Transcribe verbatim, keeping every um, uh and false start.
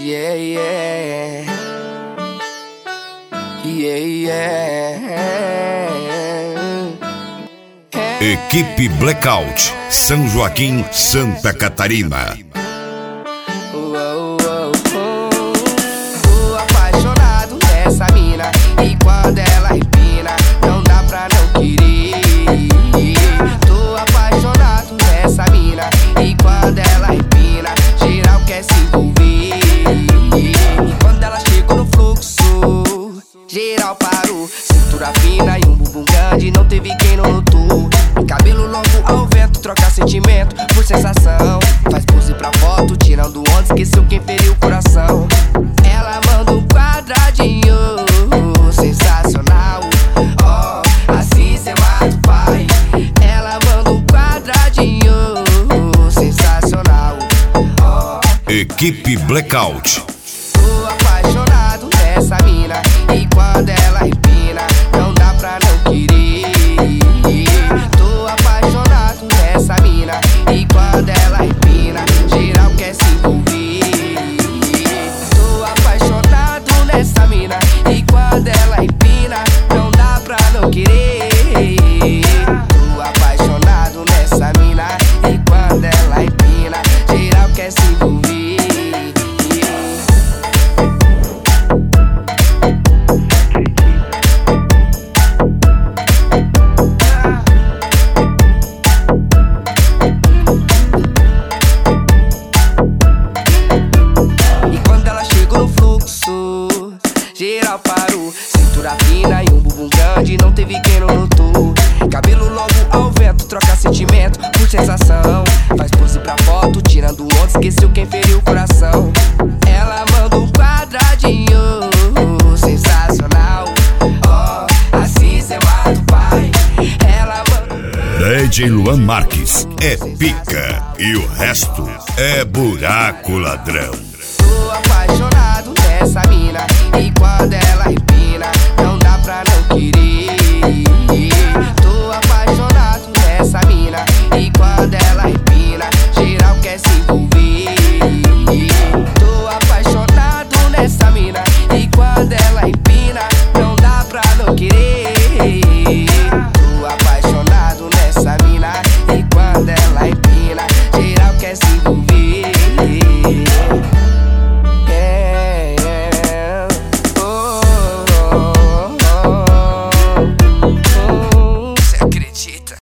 Yeah, yeah. Yeah, yeah. Equipe Blackout, São Joaquim, Santa Catarina. Oh, oh, oh. Tô apaixonado nessa mina, e quando ela empina, não dá pra não querer. Tô apaixonado nessa mina, e quando ela empina, geral quer se envolver. E quando ela chegou no fluxo, geral parou. Cintura fina e um bumbum grande, não teve quem não notou. Cabelo longo ao vento, troca sentimento por sensação. Faz pose pra foto, tirando onda, esqueceu quem feriu o coração. Ela manda um quadradinho, sensacional. Oh, assim cê mata o pai. Ela manda um quadradinho, sensacional. Oh, Equipe Blackout. tô apaixonado nessa mina, e quando ela empina, não dá pra não querer. Tô apaixonado nessa mina, e quando ela empina, geral quer se envolver. Tô apaixonado nessa mina, e quando ela empina, não dá pra não querer. Tô apaixonado nessa mina, e quando ela empina, geral quer se envolver. Geral parou, cintura fina e um bumbum grande, não teve quem não notou. Cabelo longo ao vento, troca sentimento por sensação. Faz pose pra foto, tirando onda, esqueceu quem feriu o coração. Ela manda um quadradinho, sensacional. Oh, assim cê mata o pai. Ela manda... D J Luan Marques é pica e o resto é buraco ladrão. Tô apaixonado nessa mina, e quando ela empina,